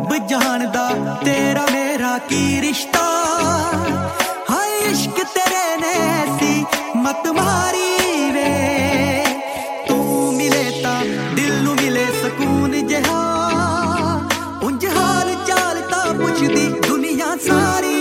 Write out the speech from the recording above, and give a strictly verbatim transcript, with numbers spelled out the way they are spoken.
रब जानदा तेरा मेरा की रिश्ता। हाय इश्क तेरे ने ऐसी मत मारी वे, तू मिले ता दिल नू मिले सकून जिहा, उंज हाल चाल ता पुछदी दुनिया सारी।